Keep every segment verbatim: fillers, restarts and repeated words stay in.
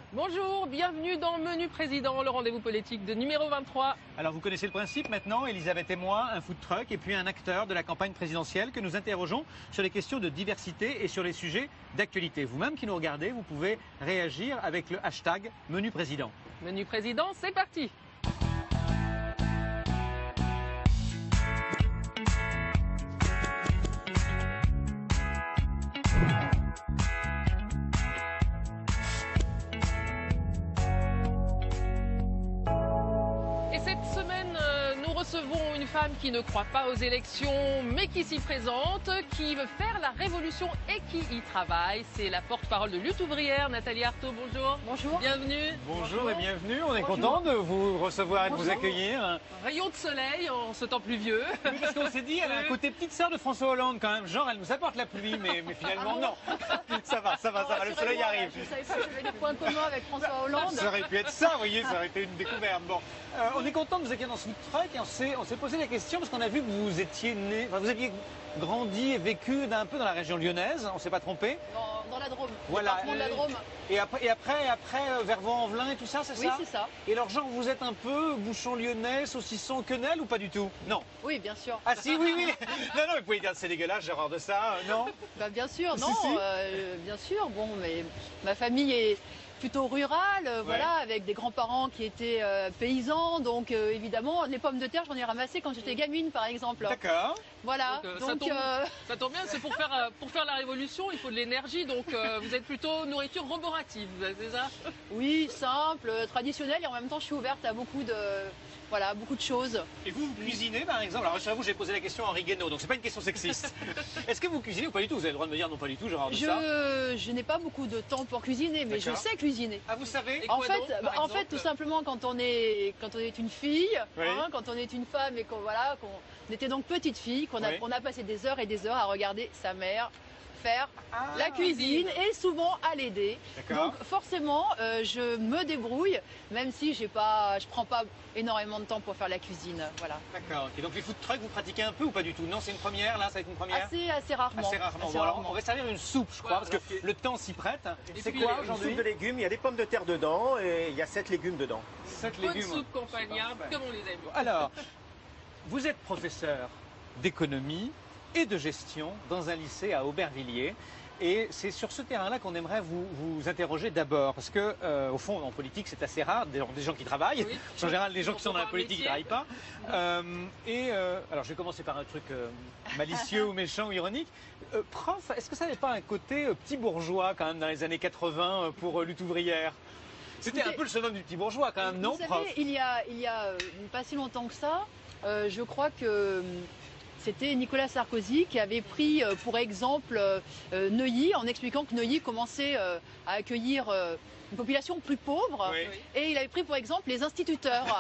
Bonjour, bienvenue dans Menu Président, le rendez-vous politique de numéro vingt-trois. Alors vous connaissez le principe maintenant, Elisabeth et moi, un food truck et puis un acteur de la campagne présidentielle que nous interrogeons sur les questions de diversité et sur les sujets d'actualité. Vous-même qui nous regardez, vous pouvez réagir avec le hashtag Menu Président. Menu Président, c'est parti. Recevons une femme qui ne croit pas aux élections, mais qui s'y présente, qui veut faire la révolution et qui y travaille. C'est la porte-parole de Lutte ouvrière, Nathalie Arthaud. Bonjour. Bonjour. Bienvenue. Bonjour, Bonjour. et bienvenue. On est Bonjour. content de vous recevoir et de Bonjour. vous accueillir. Un rayon de soleil en ce temps pluvieux. Oui, parce qu'on s'est dit, elle a un côté petite sœur de François Hollande quand même. Genre, elle nous apporte la pluie, mais, mais finalement, ah non. Ça va, ça va, ça va. Le soleil arrive. Je ne savais pas que j'avais des points communs avec François Hollande. Ça aurait pu être ça, vous voyez, ça aurait été une découverte. Bon, euh, on est content de vous accueillir dans ce food truck et on s'est, on s'est posé la question parce qu'on a vu que vous étiez né, enfin vous aviez grandi et vécu d'un peu dans la région lyonnaise, on ne s'est pas trompé. Dans, dans la Drôme. Voilà. Département de la Drôme. Et après, et après, après euh, vers Vaux-en-Velin et tout ça, c'est Oui, ça? c'est ça. Et alors, genre, vous êtes un peu bouchon lyonnais, saucisson quenelle ou pas du tout? Non. Oui, bien sûr. Ah si, oui, oui. Non, non, vous pouvez dire c'est dégueulasse, j'ai horreur de ça, euh, non? Bah, bien sûr, non, Si, si. euh, bien sûr. Bon, mais ma famille est plutôt rurale, euh, Ouais. voilà, avec des grands-parents qui étaient euh, paysans, donc euh, évidemment, les pommes de terre, j'en ai ramassé quand j'étais gamine, par exemple. D'accord. Voilà. Donc, euh, Donc, ça, tombe, euh, ça tombe bien, c'est pour faire, euh, pour faire la révolution, il faut de l'énergie, donc euh, vous êtes plutôt nourriture roborative, c'est ça? oui, simple, euh, traditionnel, et en même temps, je suis ouverte à beaucoup de, voilà, beaucoup de choses. Et vous, vous cuisinez par exemple? Alors, je vous, j'ai posé la question à Henri Guénaud, donc c'est pas une question sexiste. Est-ce que vous cuisinez ou pas du tout? Vous avez le droit de me dire non, pas du tout, j'ai horreur de ça. Je, je n'ai pas beaucoup de temps pour cuisiner, mais je D'accord. sais cuisiner. Ah, vous savez? Et En quoi fait, donc, par bah, en exemple fait, tout simplement, quand on est, quand on est une fille, Oui. hein, quand on est une femme et qu'on voilà, qu'on était donc petite fille, qu'on a, Oui. on a passé des heures et des heures à regarder sa mère faire Ah, la cuisine et souvent à l'aider. D'accord. Donc forcément, euh, je me débrouille, même si j'ai pas, je prends pas énormément de temps pour faire la cuisine. Voilà. D'accord. Et donc les food trucks, vous pratiquez un peu ou pas du tout? Non, c'est une première, là, ça va être une première? Assez, assez rarement. Assez rarement. Assez Bon, alors, rarement. on va servir une soupe, je crois, Voilà, parce que le temps s'y prête. Et C'est puis, quoi les- aujourd'hui? Soupe de légumes, il y a des pommes de terre dedans et il y a sept légumes dedans. Sept Bonne légumes. soupe campagnarde, comme on les aime. Alors, vous êtes professeur d'économie et de gestion dans un lycée à Aubervilliers. Et c'est sur ce terrain-là qu'on aimerait vous, vous interroger d'abord. Parce que, euh, au fond, en politique, c'est assez rare, des, des gens qui travaillent. Oui. En général, les gens qui Ils sont dans la font un politique ne métier. travaillent pas. Euh, et, euh, alors, je vais commencer par un truc euh, malicieux ou méchant ou ironique. Euh, prof, est-ce que ça n'avait pas un côté euh, petit bourgeois, quand même, dans les années quatre-vingts euh, pour euh, Lutte ouvrière? C'était un Écoutez, peu le surnom du petit bourgeois, quand même, non, Vous prof? savez, il y a, il y a euh, pas si longtemps que ça, euh, je crois que euh, c'était Nicolas Sarkozy qui avait pris euh, pour exemple euh, euh, Neuilly en expliquant que Neuilly commençait euh, à accueillir euh, une population plus pauvre. Oui. Et il avait pris pour exemple les instituteurs.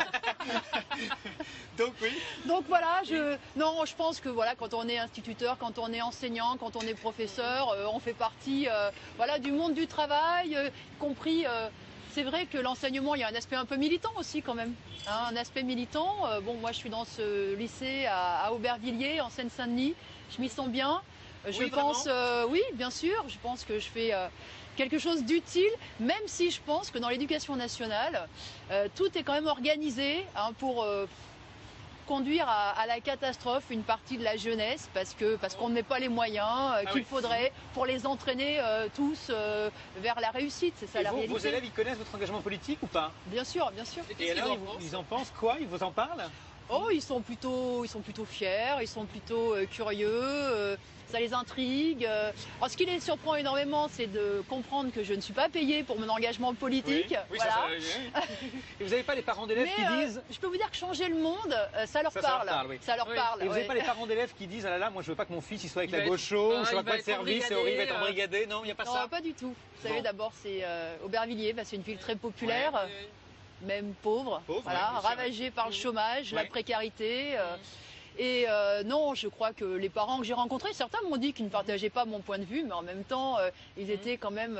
Donc, oui. Donc voilà, je, non, je pense que voilà, quand on est instituteur, quand on est enseignant, quand on est professeur, euh, on fait partie euh, voilà, du monde du travail, euh, y compris. Euh, c'est vrai que l'enseignement, il y a un aspect un peu militant aussi quand même. Hein, un aspect militant. Euh, bon, moi je suis dans ce lycée à, à Aubervilliers, en Seine-Saint-Denis. Je m'y sens bien. Euh, Je Oui, pense, vraiment euh, oui, bien sûr. Je pense que je fais euh, quelque chose d'utile, même si je pense que dans l'éducation nationale, euh, tout est quand même organisé hein, pour. Euh, conduire à, à la catastrophe une partie de la jeunesse parce que parce qu'on ne met pas les moyens euh, Ah qu'il oui. faudrait pour les entraîner euh, tous euh, vers la réussite. C'est ça Et la vous, réalité. vos élèves, ils connaissent votre engagement politique ou pas? Bien sûr, bien sûr. Et Et qu'est-ce qu'ils alors, en ils, vous- pensent? ils en pensent quoi? Ils vous en parlent? Oh, ils sont plutôt, ils sont plutôt fiers, ils sont plutôt euh, curieux, euh, ça les intrigue. euh. Alors, ce qui les surprend énormément, c'est de comprendre que je ne suis pas payée pour mon engagement politique. Oui, oui, voilà. ça, ça, oui. Et vous n'avez pas les parents d'élèves Mais qui euh, disent... je peux vous dire que changer le monde, euh, ça leur Ça, ça leur parle. parle, oui. Ça leur Oui. parle. Et vous n'avez ouais. pas les parents d'élèves qui disent, ah là là, moi je veux pas que mon fils il soit avec Il la va être- gaucho, ah, je il vois va pas de être service, c'est horrible, il va être embrigadé, embrigadé. Non, il n'y a pas Non, ça. pas du tout. Vous savez, Bon. d'abord, c'est euh, Aubervilliers, bah, c'est une ville très populaire, Ouais, ouais, ouais. même pauvre, Pauvre, voilà, ouais, bien sûr, ravagée par le chômage, la Ouais. précarité. euh, Et euh, non, je crois que les parents que j'ai rencontrés, certains m'ont dit qu'ils ne partageaient pas mon point de vue, mais en même temps, euh, ils étaient quand même euh,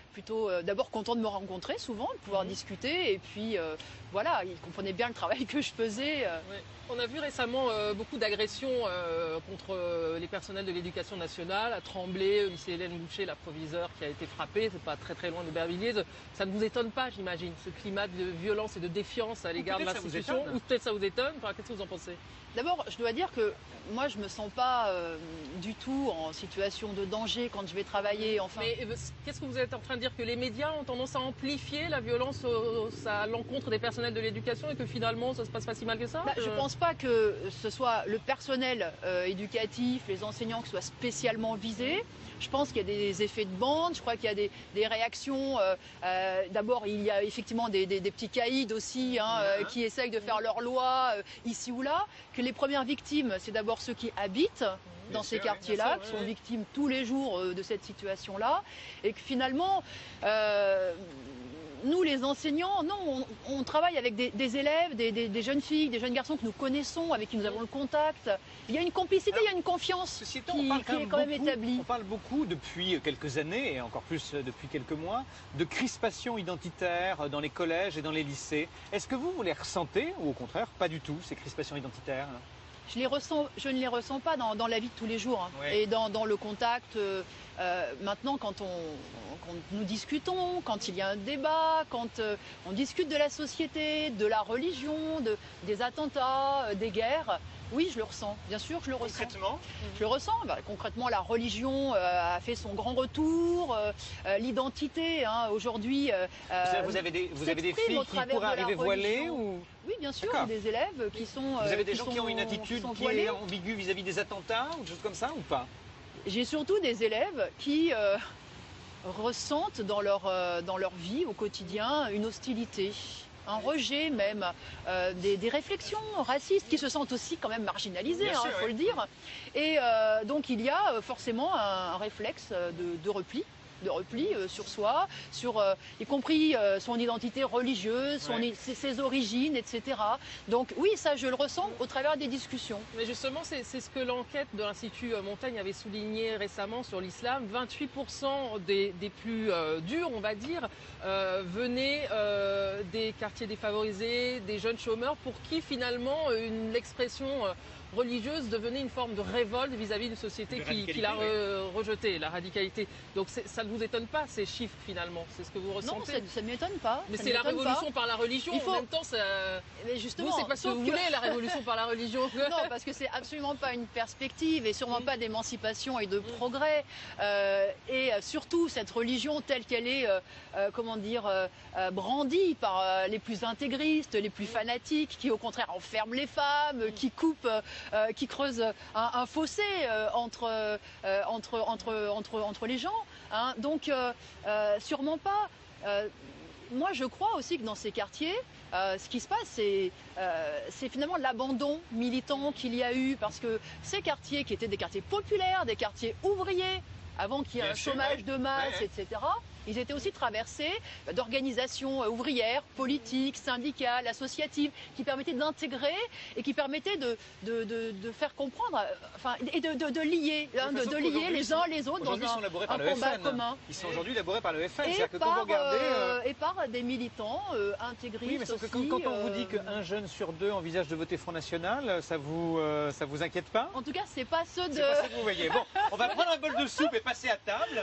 plutôt euh, d'abord contents de me rencontrer souvent, de pouvoir mmh. discuter. Et puis euh, voilà, ils comprenaient bien le travail que je faisais. Euh. Ouais. On a vu récemment euh, beaucoup d'agressions euh, contre euh, les personnels de l'éducation nationale, à Tremblay, au lycée Hélène Boucher, la proviseure qui a été frappée, c'est pas très très loin d'Aubervilliers. Ça ne vous étonne pas, j'imagine, ce climat de violence et de défiance à l'égard de l'institution? Ou peut-être ça vous étonne? Enfin, qu'est-ce que vous en pensez? D'abord, je dois dire que moi, je me sens pas euh, du tout en situation de danger quand je vais travailler. Enfin. Mais qu'est-ce que vous êtes en train de dire? Que les médias ont tendance à amplifier la violence au, à l'encontre des personnels de l'éducation et que finalement, ça se passe pas si mal que ça? bah, Je ne pense pas que ce soit le personnel euh, éducatif, les enseignants qui soient spécialement visés. Je pense qu'il y a des effets de bande, je crois qu'il y a des, des réactions. Euh, euh, D'abord, il y a effectivement des, des, des petits caïds aussi hein, euh, qui essayent de faire leur loi euh, ici ou là. Que les premières victimes, c'est d'abord ceux qui habitent dans ces quartiers-là, qui sont victimes tous les jours euh, de cette situation-là. Et que finalement, euh, nous, les enseignants, non, on, on travaille avec des, des élèves, des, des, des jeunes filles, des jeunes garçons que nous connaissons, avec qui nous avons le contact. Il y a une complicité, Alors, il y a une confiance qui, étant, qui est quand même beaucoup, établie. On parle beaucoup depuis quelques années, et encore plus depuis quelques mois, de crispation identitaire dans les collèges et dans les lycées. Est-ce que vous, vous les ressentez, ou au contraire, pas du tout, ces crispations identitaires? Je, les ressens, je ne les ressens pas dans, dans la vie de tous les jours hein, ouais. et dans, dans le contact. Euh, euh, maintenant, quand, on, quand nous discutons, quand il y a un débat, quand euh, on discute de la société, de la religion, de, des attentats, euh, des guerres, oui, je le ressens. Bien sûr, je le ressens. Concrètement Je le ressens. Bah, concrètement, la religion euh, a fait son grand retour. Euh, euh, L'identité, hein, aujourd'hui. Euh, vous avez des, vous avez des filles qui pourraient arriver voilées ou... Oui, bien sûr, des élèves qui sont. Vous avez des qui gens sont, qui ont une attitude qui, qui est ambiguë vis-à-vis des attentats ou des choses comme ça ou pas? J'ai surtout des élèves qui euh, ressentent dans leur, euh, dans leur vie au quotidien une hostilité, un rejet même, euh, des, des réflexions racistes qui se sentent aussi quand même marginalisées, il hein, faut ouais. le dire. Et euh, donc il y a forcément un, un réflexe de, de repli. de repli euh, sur soi, sur euh, y compris euh, son identité religieuse, son, ouais. ses, ses origines, et cetera. Donc oui, ça je le ressens au travers des discussions. Mais justement, c'est ce que l'enquête de l'Institut Montaigne avait souligné récemment sur l'islam. vingt-huit pour cent des, des plus euh, durs, on va dire, euh, venaient euh, des quartiers défavorisés, des jeunes chômeurs, pour qui finalement l'expression euh, religieuse devenait une forme de révolte vis-à-vis d'une société qui, qui l'a re, rejeté, la radicalité. Donc ça ne vous étonne pas, ces chiffres, finalement? C'est ce que vous ressentez? Non, ça, ça ne m'étonne pas. Mais c'est la révolution pas. par la religion, Il faut... en même temps, ça... Mais justement, vous, c'est pas ce que vous que... voulez, la révolution par la religion. Non, parce que c'est absolument pas une perspective et sûrement mmh. pas d'émancipation et de mmh. progrès. Euh, et surtout, cette religion telle qu'elle est, euh, euh, comment dire, euh, brandie par euh, les plus intégristes, les plus fanatiques, qui au contraire enferment les femmes, mmh. qui coupent... Euh, qui creuse un, un fossé euh, entre, euh, entre, entre, entre, entre les gens. Hein. Donc, euh, euh, sûrement pas. Euh, moi, je crois aussi que dans ces quartiers, euh, ce qui se passe, c'est euh, finalement l'abandon militant qu'il y a eu. Parce que ces quartiers qui étaient des quartiers populaires, des quartiers ouvriers, avant qu'il y ait un chômage de masse, ouais, ouais. et cetera, ils étaient aussi traversés d'organisations ouvrières, politiques, syndicales, associatives, qui permettaient d'intégrer et qui permettaient de, de, de, de faire comprendre, enfin, et de, de, de lier, hein, de, de lier les uns les autres dans un, un combat commun. Ils sont aujourd'hui élaborés par le F N. Et, que par, quand vous regardez, euh... et par des militants euh, intégristes. Oui, mais sauf que quand, quand on vous dit qu'un jeune sur deux envisage de voter Front National, ça vous, euh, ça vous inquiète pas? En tout cas, c'est pas ceux de... C'est pas ça que vous voyez. Bon, on va prendre un bol de soupe et passer à table.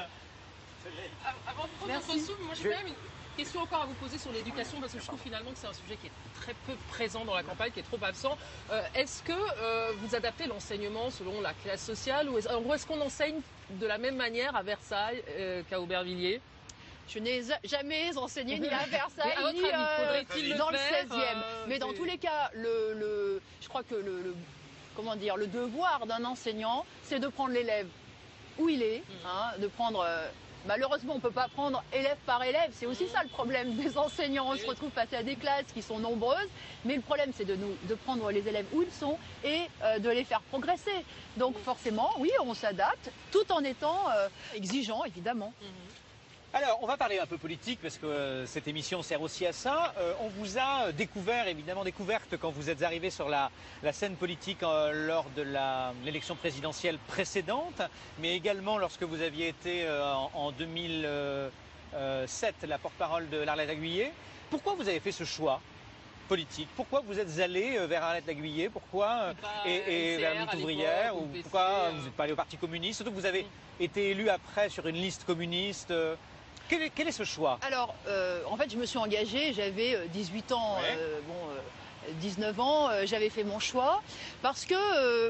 Avant de prendre notre soupe, moi j'ai quand même une question encore à vous poser sur l'éducation, parce que je trouve finalement que c'est un sujet qui est très peu présent dans la campagne, qui est trop absent. Euh, est-ce que euh, vous adaptez l'enseignement selon la classe sociale, ou est-ce est qu'on enseigne de la même manière à Versailles euh, qu'à Aubervilliers? Je n'ai jamais enseigné ni à Versailles, à ni euh, dans le, le seizième. Euh, Mais dans tous les cas, le, le, je crois que le, le, comment dire, le devoir d'un enseignant, c'est de prendre l'élève où il est, mmh. hein, de prendre... Euh, Malheureusement, on ne peut pas prendre élève par élève. C'est aussi ça le problème des enseignants. On se retrouve face à des classes qui sont nombreuses. Mais le problème, c'est de, nous, de prendre les élèves où ils sont et euh, de les faire progresser. Donc forcément, oui, on s'adapte tout en étant euh, exigeant, évidemment. Alors, on va parler un peu politique parce que euh, cette émission sert aussi à ça. Euh, on vous a découvert, évidemment découverte, quand vous êtes arrivé sur la, la scène politique euh, lors de l'élection présidentielle précédente, mais également lorsque vous aviez été euh, en, en deux mille euh, Seth, la porte-parole de l'Arlette Aguillet. Pourquoi vous avez fait ce choix politique? Pourquoi vous êtes allé vers Arlette Aguillet? Pourquoi et, et vers Lutte ouvrière? Ou pourquoi vous n'êtes pas allé au Parti communiste? Surtout que vous avez mmh. été élu après sur une liste communiste. Quel est, quel est ce choix? Alors, euh, en fait, je me suis engagée, j'avais dix-huit ans, ouais. euh, bon, euh, dix-neuf ans, euh, j'avais fait mon choix parce que euh,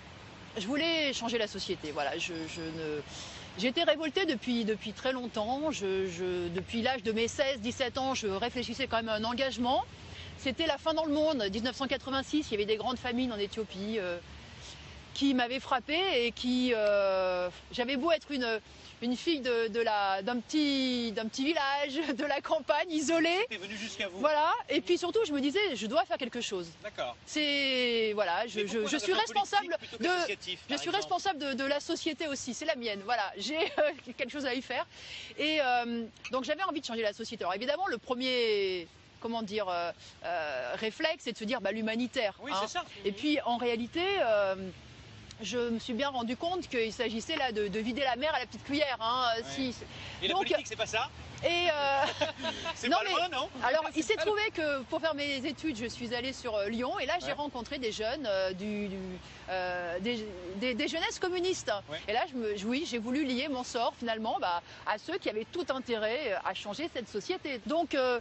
je voulais changer la société. Voilà, je, je ne... J'étais révoltée depuis, depuis très longtemps. Je, je, depuis l'âge de mes seize dix-sept ans, je réfléchissais quand même à un engagement. C'était la fin dans le monde, mille neuf cent quatre-vingt-six, il y avait des grandes famines en Éthiopie euh, qui m'avaient frappée et qui... Euh, j'avais beau être une, une fille de, de la, d'un petit, d'un petit village, de la campagne, isolée. C'était venu jusqu'à vous. Voilà, et puis surtout, je me disais, je dois faire quelque chose. D'accord. C'est... Voilà, je, je, je suis responsable de... Je suis responsable de, de la société aussi, c'est la mienne. Voilà, j'ai euh, quelque chose à y faire. Et euh, donc j'avais envie de changer la société. Alors évidemment, le premier... comment dire, euh, euh, réflexe, c'est de se dire bah, l'humanitaire. Oui, hein. c'est ça. Et puis en réalité, euh, je me suis bien rendu compte qu'il s'agissait là de, de vider la mer à la petite cuillère. Hein, ouais. si, et donc, la politique, c'est pas ça? Et euh... c'est pas mais, loin, non? Alors, il s'est trouvé que pour faire mes études, je suis allée sur euh, Lyon et là, j'ai ouais. rencontré des jeunes, euh, du, du, euh, des, des, des jeunesses communistes. Ouais. Et là, je me, oui, j'ai voulu lier mon sort finalement bah, à ceux qui avaient tout intérêt à changer cette société. Donc, euh,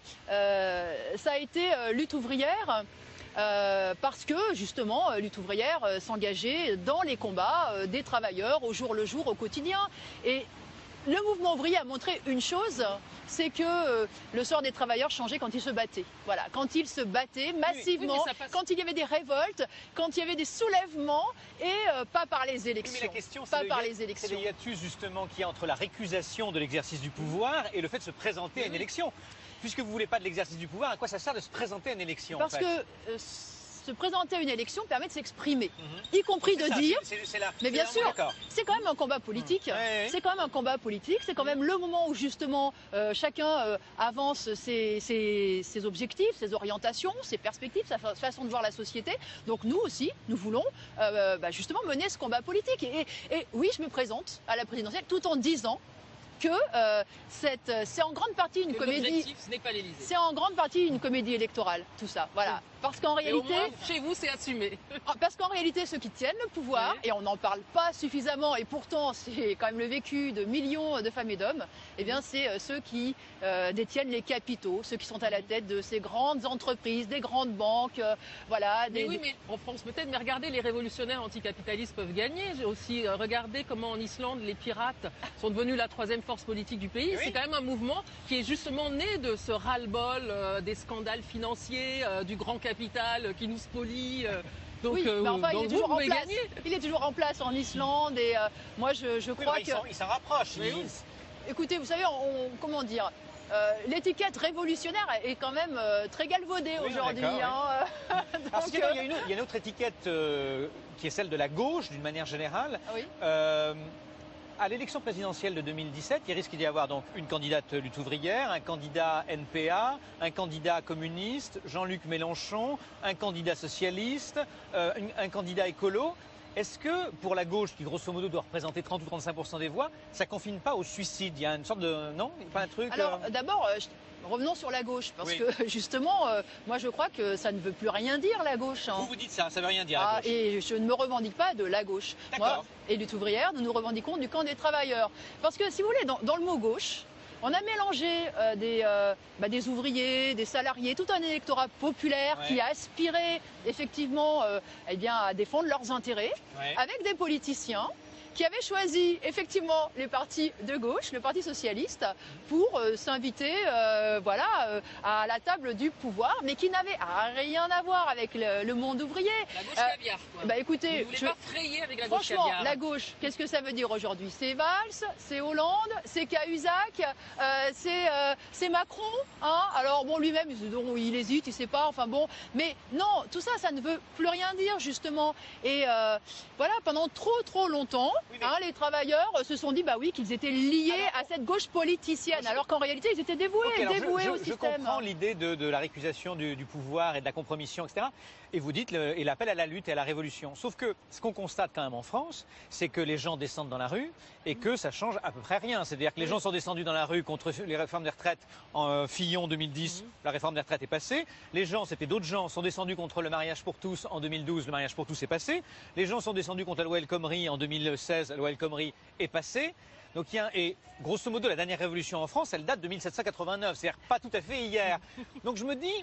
euh, ça a été euh, lutte ouvrière. Euh, parce que justement, euh, lutte ouvrière euh, s'engageait dans les combats euh, des travailleurs au jour le jour, au quotidien. Et le mouvement ouvrier a montré une chose, c'est que euh, le sort des travailleurs changeait quand ils se battaient. Voilà, quand ils se battaient massivement, oui, oui, quand il y avait des révoltes, quand il y avait des soulèvements et euh, pas par les élections. Oui, mais la question, pas le par les élections. C'est le hiatus justement qu'il y a entre la récusation de l'exercice du pouvoir et le fait de se présenter oui, à une oui. élection. Puisque vous ne voulez pas de l'exercice du pouvoir, à quoi ça sert de se présenter à une élection? Parce en fait que euh, se présenter à une élection permet de s'exprimer, mm-hmm. y compris de ça, dire. C'est, c'est, c'est là, mais bien sûr, c'est quand même un combat politique. Mmh. Ouais, c'est quand même un combat politique. C'est quand même le moment où justement euh, chacun euh, avance ses, ses, ses objectifs, ses orientations, ses perspectives, sa fa- façon de voir la société. Donc nous aussi, nous voulons euh, bah, justement mener ce combat politique. Et, et, et oui, je me présente à la présidentielle tout en disant que euh, cette, c'est en grande partie une que comédie. Ce n'est pas l'Élysée. C'est en grande partie une comédie électorale, tout ça. Voilà. Parce qu'en réalité, au moins, chez vous, c'est assumé. Parce qu'en réalité, ceux qui tiennent le pouvoir, oui. et on n'en parle pas suffisamment, et pourtant c'est quand même le vécu de millions de femmes et d'hommes, eh bien c'est euh, ceux qui euh, détiennent les capitaux, ceux qui sont à la tête de ces grandes entreprises, des grandes banques, euh, voilà. Mais des, oui, mais en France peut-être. Mais regardez, les révolutionnaires anticapitalistes peuvent gagner. J'ai aussi euh, regardé comment en Islande les pirates sont devenus la troisième force politique du pays. Oui. C'est quand même un mouvement qui est justement né de ce ras-le-bol euh, des scandales financiers, euh, du grand capital qui nous spolie. Euh, donc, oui, mais enfin, donc il, est toujours en place. Gagner. il est toujours en place en Islande et euh, moi je, je crois oui, que... Il s'en rapproche. Oui. Écoutez, vous savez, on, comment dire euh, l'étiquette révolutionnaire est quand même euh, très galvaudée oui, aujourd'hui. Hein, oui. Parce qu'il y, y, y a une autre étiquette euh, qui est celle de la gauche d'une manière générale. Ah oui. Euh, À l'élection présidentielle de deux mille dix-sept, il risque d'y avoir donc une candidate lutte ouvrière, un candidat N P A, un candidat communiste, Jean-Luc Mélenchon, un candidat socialiste, euh, un, un candidat écolo. Est-ce que pour la gauche, qui grosso modo doit représenter trente ou trente-cinq pour cent des voix, ça ne confine pas au suicide? Il y a une sorte de... Non? Pas un truc... Alors euh... d'abord, euh, je... revenons sur la gauche, parce oui. que justement, euh, moi je crois que ça ne veut plus rien dire la gauche. Hein. Vous vous dites ça, ça ne veut rien dire la ah, gauche. Et je ne me revendique pas de la gauche. Moi et Lutte ouvrière, nous nous revendiquons du camp des travailleurs. Parce que si vous voulez, dans, dans le mot gauche, on a mélangé euh, des, euh, bah, des ouvriers, des salariés, tout un électorat populaire ouais. qui a aspiré effectivement euh, eh bien, à défendre leurs intérêts, ouais. avec des politiciens qui avaient choisi effectivement les partis de gauche, le Parti socialiste, pour euh, s'inviter euh, voilà, euh, à la table du pouvoir, mais qui n'avaient rien à voir avec le, le monde ouvrier. La gauche euh, caviar, quoi. Bah écoutez, vous voulez je... pas frayer avec la gauche franchement, caviar. la gauche, qu'est-ce que ça veut dire aujourd'hui? C'est Valls, c'est Hollande, c'est Cahuzac, euh, c'est euh, Macron. Hein, alors bon, lui-même, il hésite, il sait pas, enfin bon. Mais non, tout ça, ça ne veut plus rien dire, justement. Et euh, voilà, pendant trop, trop longtemps, Oui, mais... hein, les travailleurs se sont dit bah oui qu'ils étaient liés alors, à cette gauche politicienne, je... alors qu'en réalité ils étaient dévoués, okay, dévoués je, je, au je système. Je comprends l'idée de, de la récusation du, du pouvoir et de la compromission, et cetera. Et vous dites le, et l'appel à la lutte et à la révolution. Sauf que ce qu'on constate quand même en France, c'est que les gens descendent dans la rue et que ça change à peu près rien. C'est-à-dire que les gens sont descendus dans la rue contre les réformes des retraites en euh, Fillon deux mille dix, mmh. La réforme des retraites est passée. Les gens, c'était d'autres gens, sont descendus contre le mariage pour tous en deux mille douze, le mariage pour tous est passé. Les gens sont descendus contre la loi El Khomri en deux mille seize, la loi El Khomri est passée. Donc il y a, et grosso modo, la dernière révolution en France, elle date de mille sept cent quatre-vingt-neuf, c'est-à-dire pas tout à fait hier. Donc je me dis,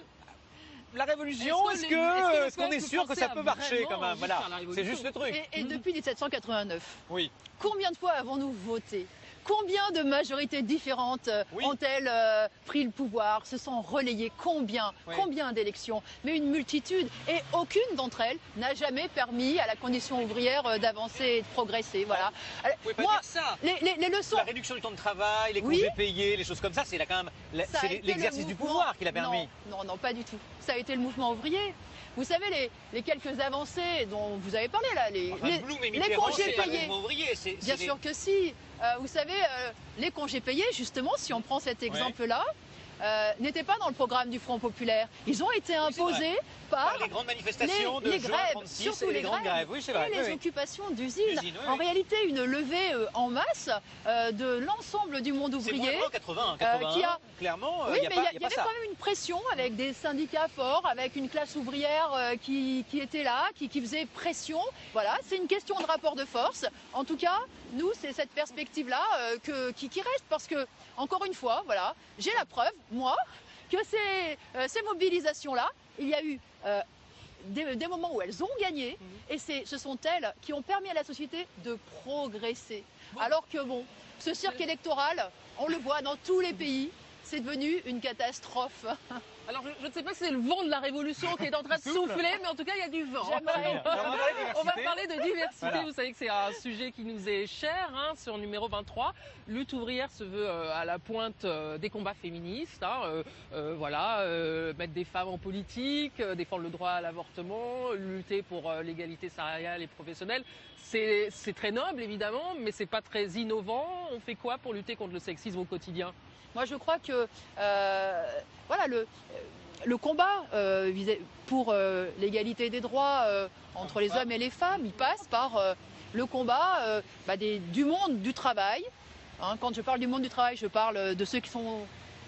la révolution, est-ce que, est-ce, est-ce qu'on est sûr que ça peut marcher quand même? Voilà, c'est juste le truc. Et, et depuis mille sept cent quatre-vingt-neuf, oui. Combien de fois avons-nous voté? Combien de majorités différentes oui. ont-elles euh, pris le pouvoir, se sont relayées? Combien oui. Combien d'élections? Mais une multitude. Et aucune d'entre elles n'a jamais permis à la condition ouvrière euh, d'avancer et de progresser. Voilà. Alors, vous pouvez pas moi, dire ça. Les, les, les leçons. La réduction du temps de travail, les congés oui. payés, les choses comme ça, c'est là quand même c'est l'exercice du pouvoir qui l'a permis. Non, non, non, pas du tout. Ça a été le mouvement ouvrier. Vous savez, les, les quelques avancées dont vous avez parlé là, les, enfin, les, Blum et les congés pas payés. Le ouvrier, c'est, Bien c'est sûr des... que si. Euh, vous savez, euh, les congés payés, justement, si on prend cet exemple-là, euh, n'étaient pas dans le programme du Front populaire. Ils ont été imposés oui, par, par les grandes manifestations les, de les juin grèves, trente-six surtout et les, les grandes grèves grèves. Oui, c'est vrai. Et oui, les oui. occupations d'usines. Usine, oui, en oui. réalité, une levée euh, en masse euh, de l'ensemble du monde ouvrier. C'est moins quatre-vingts, quatre-vingt-un, euh, qui a... clairement, oui, il y a mais pas, il y, y a y avait ça. quand même une pression avec des syndicats forts, avec une classe ouvrière euh, qui, qui était là, qui, qui faisait pression. Voilà, c'est une question de rapport de force. En tout cas, nous, c'est cette perspective-là euh, que, qui, qui reste parce que, encore une fois, voilà, j'ai la preuve, moi, que ces, euh, ces mobilisations-là, il y a eu euh, des, des moments où elles ont gagné, mmh. et c'est, ce sont elles qui ont permis à la société de progresser. Bon. Alors que bon, ce cirque électoral, on le voit dans tous les pays, c'est devenu une catastrophe. Alors, je, je ne sais pas si c'est le vent de la révolution qui est en train de souffler, mais en tout cas, il y a du vent. Alors, on, on va parler de diversité. Voilà. Vous savez que c'est un sujet qui nous est cher, hein, sur numéro vingt-trois. Lutte ouvrière se veut euh, à la pointe euh, des combats féministes. Hein, euh, euh, voilà, euh, mettre des femmes en politique, euh, défendre le droit à l'avortement, lutter pour euh, l'égalité salariale et professionnelle. C'est très noble, évidemment, mais c'est pas très innovant. On fait quoi pour lutter contre le sexisme au quotidien ? Moi, je crois que euh, voilà, le, le combat euh, pour euh, l'égalité des droits euh, entre les hommes et les femmes, il passe par euh, le combat euh, bah, des, du monde du travail. Hein, quand je parle du monde du travail, je parle de ceux qui sont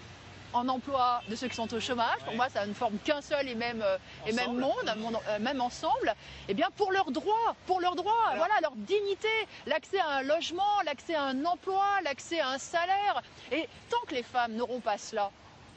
en emploi, de ceux qui sont au chômage. Pour moi, ça ne forme qu'un seul et même, euh, et même monde, monde euh, même ensemble. Et bien, pour leurs droits, pour leurs droits, Alors... voilà, leur dignité, l'accès à un logement, l'accès à un emploi, l'accès à un salaire. Et tant que les femmes n'auront pas cela,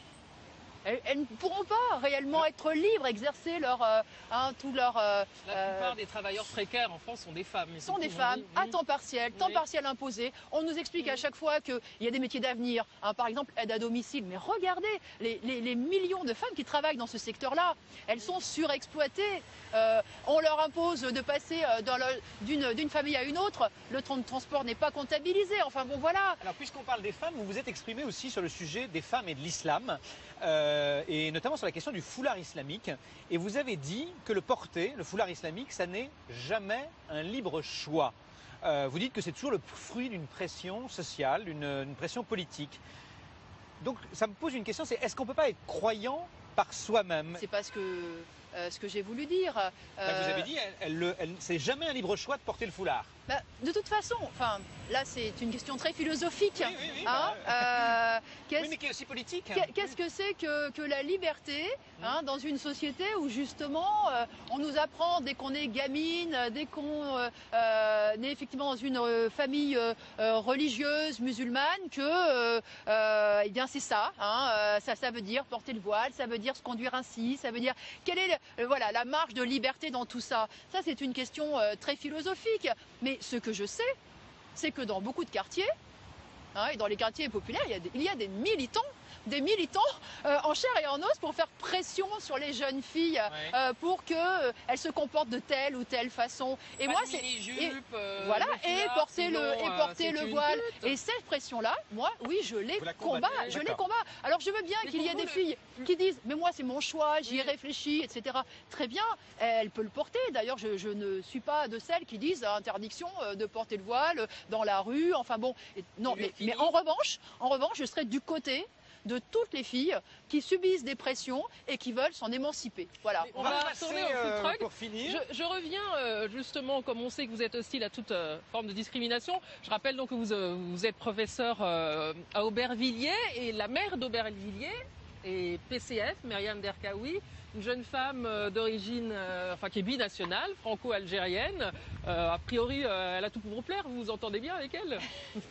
elles, elles ne pourront pas réellement être libres, exercer leur, euh, hein, tout leur... Euh, La plupart euh, des travailleurs précaires en France sont des femmes. sont des femmes oui. à temps partiel, temps oui. partiel imposé. On nous explique oui. à chaque fois qu'il y a des métiers d'avenir, hein, par exemple aide à domicile. Mais regardez les, les, les millions de femmes qui travaillent dans ce secteur-là. Elles sont surexploitées. Euh, on leur impose de passer d'une famille à une autre. Le temps de transport n'est pas comptabilisé. Enfin bon, voilà. Alors, puisqu'on parle des femmes, vous vous êtes exprimé aussi sur le sujet des femmes et de l'islam, euh, et notamment sur la question du foulard islamique. Et vous avez dit que le porter, le foulard islamique, ça n'est jamais un libre choix. Euh, vous dites que c'est toujours le fruit d'une pression sociale, d'une pression politique. Donc, ça me pose une question, c'est est-ce qu'on ne peut pas être croyant par soi-même? C'est parce que... Euh, ce que j'ai voulu dire. Euh, ben vous avez dit, elle, elle, elle, c'est jamais un libre choix de porter le foulard. Bah, de toute façon, enfin, là c'est une question très philosophique. Oui, oui, oui, hein, bah, euh, oui mais qui est aussi politique. Qu'est-ce que c'est que, que la liberté hein, dans une société où justement euh, on nous apprend dès qu'on est gamine, dès qu'on euh, euh, est effectivement dans une euh, famille euh, religieuse musulmane que euh, euh, eh bien c'est ça, hein, euh, ça, ça veut dire porter le voile, ça veut dire se conduire ainsi, ça veut dire quelle est euh, voilà la marge de liberté dans tout ça. Ça c'est une question euh, très philosophique, mais ce que je sais, c'est que dans beaucoup de quartiers, hein, et dans les quartiers populaires, il y a des, il y a des militants des militants euh, en chair et en os pour faire pression sur les jeunes filles Ouais. euh, pour qu'elles euh, se comportent de telle ou telle façon. Et Pas moi, de c'est mini-jupe, euh, voilà, le et foulard, porter sinon, le, et euh, porter c'est le une voile. pute. Et cette pression-là, moi, oui, je les Vous la combats, combattez, je les d'accord. combats. Alors je veux bien Mais qu'il y ait pour des vous, filles qui disent, mais moi c'est mon choix, j'y ai Oui. réfléchi, et cetera. Très bien, elle peut le porter. D'ailleurs, je, je ne suis pas de celles qui disent interdiction euh, de porter le voile dans la rue. Enfin bon, et- non, Et mais, fini. mais en revanche, en revanche, je serai du côté de toutes les filles qui subissent des pressions et qui veulent s'en émanciper. Voilà. Mais on va passer, retourner au food euh, truck. pour finir. Je, je reviens euh, justement, comme on sait que vous êtes hostile à toute euh, forme de discrimination. Je rappelle donc que vous, euh, vous êtes professeur euh, à Aubervilliers et la maire d'Aubervilliers est P C F, Myriam Derkaoui, une jeune femme euh, d'origine, euh, enfin qui est binationale, franco-algérienne. Euh, a priori, euh, elle a tout pour vous plaire. Vous vous entendez bien avec elle?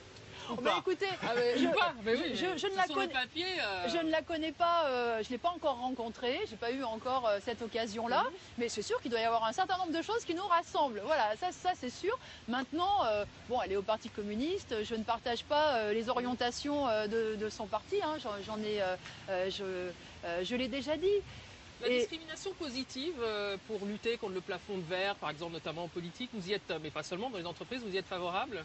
Ou Bah, pas. écoutez, Ah, mais, je- ou pas, mais oui, je- mais je ne ce la sont connais- les papiers, euh, Je ne la connais pas, euh, je ne l'ai pas encore rencontrée, j'ai pas eu encore euh, cette occasion-là, Mhm. mais c'est sûr qu'il doit y avoir un certain nombre de choses qui nous rassemblent. Voilà, ça, ça c'est sûr. Maintenant, euh, bon, elle est au Parti communiste, je ne partage pas euh, les orientations euh, de, de son parti, hein, j'en, j'en ai, euh, euh, je, euh, je l'ai déjà dit. La Et- discrimination positive euh, pour lutter contre le plafond de verre, par exemple, notamment en politique, vous y êtes, euh, mais pas seulement dans les entreprises, vous y êtes favorable?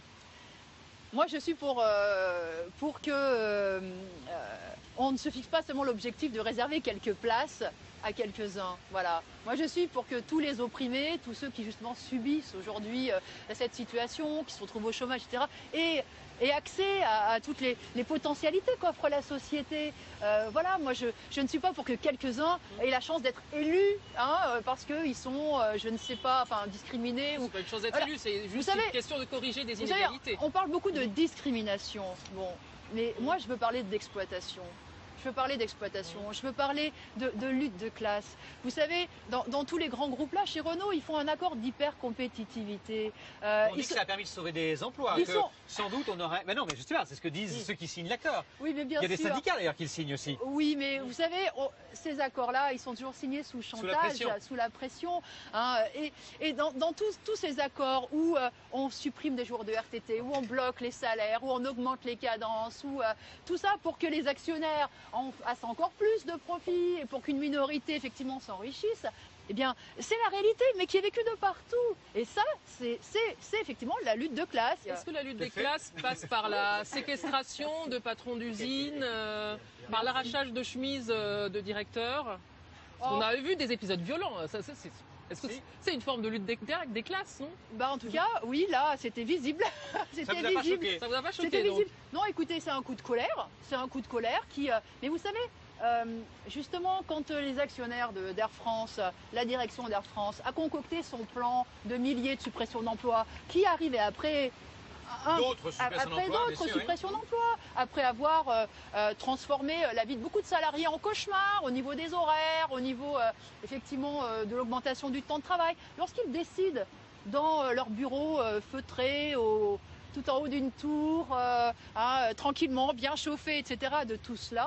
Moi, je suis pour, euh, pour que euh, euh, on ne se fixe pas seulement l'objectif de réserver quelques places à quelques-uns. Voilà. Moi, je suis pour que tous les opprimés, tous ceux qui justement subissent aujourd'hui euh, cette situation, qui se retrouvent au chômage, et cetera, aient, aient accès à, à toutes les, les potentialités qu'offre la société. Euh, voilà. Moi, je, je ne suis pas pour que quelques-uns aient la chance d'être élus, hein, euh, parce qu'ils sont, euh, je ne sais pas, enfin, discriminés ou C'est pas une chose d'être Voilà. élu, c'est juste savez, une question de corriger des vous savez, inégalités. on parle beaucoup de discrimination. Bon, mais moi, je veux parler d'exploitation. Je veux parler d'exploitation. Je veux parler de, de lutte de classe. Vous savez, dans, dans tous les grands groupes là, chez Renault, ils font un accord d'hyper-compétitivité. Euh, On ils dit que sont- ça a permis de sauver des emplois. ils que sont- Sans doute, on aurait. Mais non, mais je sais pas, c'est ce que disent Oui. ceux qui signent l'accord. Oui, mais bien Il y a des sûr. syndicats d'ailleurs qui le signent aussi. Oui, mais vous savez, on- ces accords-là, ils sont toujours signés sous chantage, la pression. sous la pression. Hein, et et dans, dans tous, tous ces accords où euh, on supprime des jours de R T T, où on bloque les salaires, où on augmente les cadences, où euh, tout ça pour que les actionnaires en fassent encore plus de profit et pour qu'une minorité effectivement s'enrichisse. Eh bien, c'est la réalité, mais qui est vécue de partout. Et ça, c'est c'est- c'est effectivement la lutte de classe. Est-ce que la lutte Tout à des fait. classes passe par la séquestration de patrons d'usines, euh, par l'arrachage de chemises euh, de directeurs? Parce qu'on Oh. a vu des épisodes violents. Ça, ça, c'est- Est-ce que Si. c'est- c'est une forme de lutte des, des classes, non? Bah, en tout cas, oui, là, c'était visible. Ça C'était vous a pas visible. choqué? Ça vous a pas choqué, C'était donc? visible. Non, écoutez, c'est un coup de colère. C'est un coup de colère qui. euh, Mais vous savez, euh, justement, quand euh, les actionnaires de- d'Air France, euh, la direction d'Air France, a concocté son plan de milliers de suppressions d'emplois, qui arrivait après. un- D'autres suppressions après d'emplois, bien d'autres sûr, oui. suppressions d'emplois, après avoir euh, euh, transformé euh, la vie de beaucoup de salariés en cauchemar au niveau des horaires, au niveau euh, effectivement euh, de l'augmentation du temps de travail. Lorsqu'ils décident dans euh, leur bureau euh, feutré au, tout en haut d'une tour, euh, hein, euh, tranquillement, bien chauffé, et cetera, de tout cela,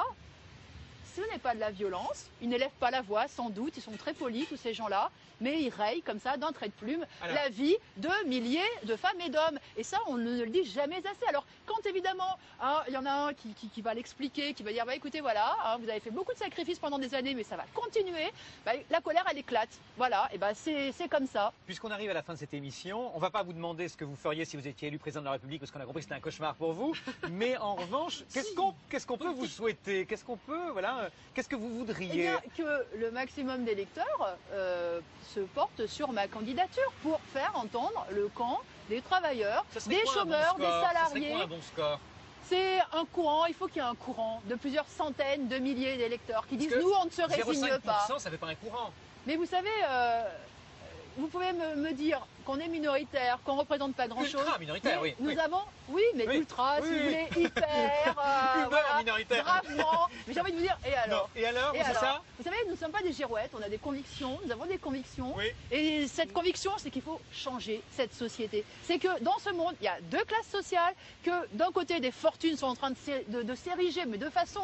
ce n'est pas de la violence. Ils n'élèvent pas la voix, sans doute. Ils sont très polis, tous ces gens-là. Mais ils rayent comme ça, d'un trait de plume, Alors. la vie de milliers de femmes et d'hommes. Et ça, on ne le dit jamais assez. Alors, quand évidemment, hein, il y en a un qui, qui- qui va l'expliquer, qui va dire, bah, écoutez, voilà, hein, vous avez fait beaucoup de sacrifices pendant des années, mais ça va continuer, bah, la colère, elle éclate. Voilà, et ben c'est c'est comme ça. Puisqu'on arrive à la fin de cette émission, on ne va pas vous demander ce que vous feriez si vous étiez élu président de la République, parce qu'on a compris que c'était un cauchemar pour vous. Mais en revanche, qu'est-ce qu'on qu'est-ce qu'on peut vous souhaiter? Qu'est-ce qu'on peut, voilà, euh, qu'est-ce que vous Eh voudriez? bien, que le maximum d'électeurs euh, se portent sur ma candidature pour faire entendre le camp des travailleurs, Ça serait des quoi un bon chômeurs, score des Ça serait salariés. quoi un bon score? C'est un courant, il faut qu'il y ait un courant de plusieurs centaines de milliers d'électeurs qui disent que nous on ne se zéro virgule résigne cinq pour cent, pas. ça fait pas un courant. Mais vous savez, euh, vous pouvez me, me dire qu'on est minoritaire, qu'on ne représente pas grand-chose. Ultra minoritaire, oui. Nous oui. avons, oui, mais Oui. ultra, Oui, si vous oui. voulez, hyper, euh, Uber voilà, minoritaire. bravement. Mais j'ai envie de vous dire, et alors Non. Et alors, Et c'est alors ça? Vous savez, nous ne sommes pas des girouettes, on a des convictions, nous avons des convictions. Oui. Et cette conviction, c'est qu'il faut changer cette société. C'est que dans ce monde, il y a deux classes sociales, que d'un côté, des fortunes sont en train de s'é- de- de s'ériger, mais de façon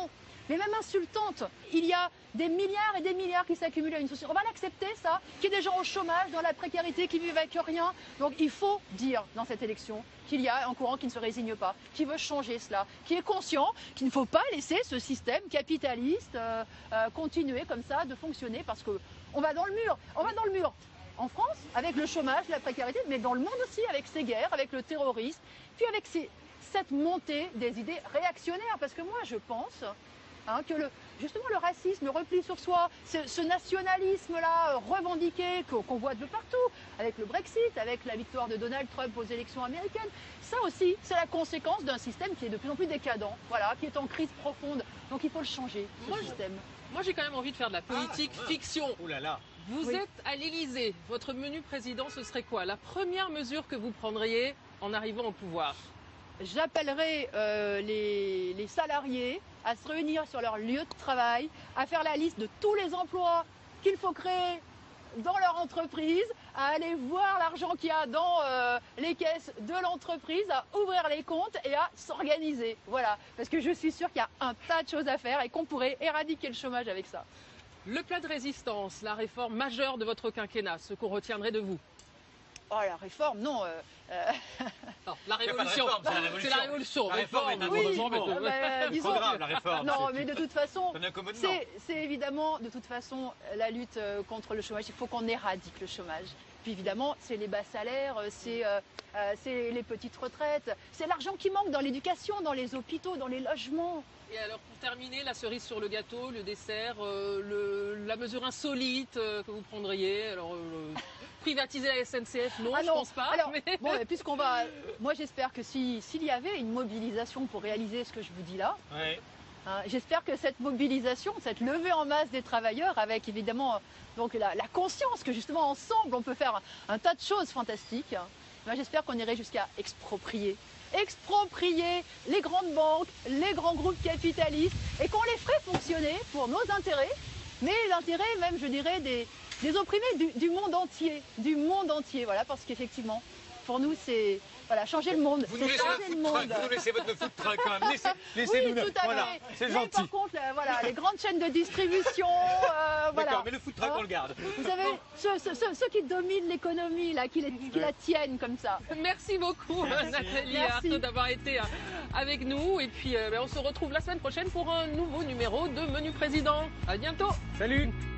mais même insultante. Il y a des milliards et des milliards qui s'accumulent à une société. On va l'accepter, ça, qu'il y ait des gens au chômage, dans la précarité, qui vivent avec rien. Donc il faut dire dans cette élection qu'il y a un courant qui ne se résigne pas, qui veut changer cela, qui est conscient qu'il ne faut pas laisser ce système capitaliste euh, euh, continuer comme ça de fonctionner, parce qu'on va dans le mur. On va dans le mur en France avec le chômage, la précarité, mais dans le monde aussi avec ces guerres, avec le terrorisme, puis avec ces, cette montée des idées réactionnaires. Parce que moi, je pense hein, que le, justement le racisme, le repli sur soi, ce, ce nationalisme-là revendiqué qu'on qu'on voit de partout, avec le Brexit, avec la victoire de Donald Trump aux élections américaines, ça aussi, c'est la conséquence d'un système qui est de plus en plus décadent, voilà, qui est en crise profonde. Donc il faut le changer, ce moi, système. Moi, j'ai quand même envie de faire de la politique Ah, fiction. Ouh là là. Vous Oui. êtes à l'Élysée. Votre menu président, ce serait quoi? La première mesure que vous prendriez en arrivant au pouvoir? J'appellerai euh, les, les salariés à se réunir sur leur lieu de travail, à faire la liste de tous les emplois qu'il faut créer dans leur entreprise, à aller voir l'argent qu'il y a dans euh, les caisses de l'entreprise, à ouvrir les comptes et à s'organiser. Voilà, parce que je suis sûre qu'il y a un tas de choses à faire et qu'on pourrait éradiquer le chômage avec ça. Le plat de résistance, la réforme majeure de votre quinquennat, ce qu'on retiendrait de vous? Oh, la réforme, non. Euh, euh, Non, la Il y a pas de révolution. réforme, c'est la C'est révolution. la révolution. La réforme est un Oui, gros bon, mot. bah, C'est disons- trop grave, la réforme. non, C'est- mais de toute façon, C'est un accommodement. c'est c'est évidemment, de toute façon, la lutte euh, contre le chômage. Il faut qu'on éradique le chômage. Puis évidemment, c'est les bas salaires, euh, c'est euh, euh, c'est les petites retraites, c'est l'argent qui manque dans l'éducation, dans les hôpitaux, dans les logements. Et alors, pour terminer, la cerise sur le gâteau, le dessert, euh, le- la mesure insolite euh, que vous prendriez. Alors, euh, privatiser la S N C F, non, Ah je non, pense pas. alors, mais- bon, mais puisqu'on va, moi j'espère que si- s'il y avait une mobilisation pour réaliser ce que je vous dis là, Ouais. hein, j'espère que cette mobilisation, cette levée en masse des travailleurs, avec évidemment euh, donc la, la conscience que justement ensemble on peut faire un, un tas de choses fantastiques, hein, ben, j'espère qu'on irait jusqu'à exproprier. Exproprier les grandes banques, les grands groupes capitalistes, et qu'on les ferait fonctionner pour nos intérêts, mais l'intérêt même, je dirais, des, des opprimés du, du monde entier, du monde entier, voilà, parce qu'effectivement, pour nous, c'est voilà, changer le monde, Vous nous c'est laissez changer le le food truck, monde. vous nous laissez votre food truck quand même. Laissez, Oui, laissez-nous tout à Voilà, fait. c'est Mais gentil. par contre, là, voilà, les grandes chaînes de distribution, euh, voilà. D'accord, mais le food truck, Hein on le garde. Vous savez, ceux, ceux- ceux- ceux qui dominent l'économie, là, qui, les- qui la tiennent comme ça. Merci beaucoup, Merci. Nathalie Merci. Arthaud, d'avoir été euh, avec nous. Et puis, euh, ben, on se retrouve la semaine prochaine pour un nouveau numéro de Menu Président. À bientôt. Salut.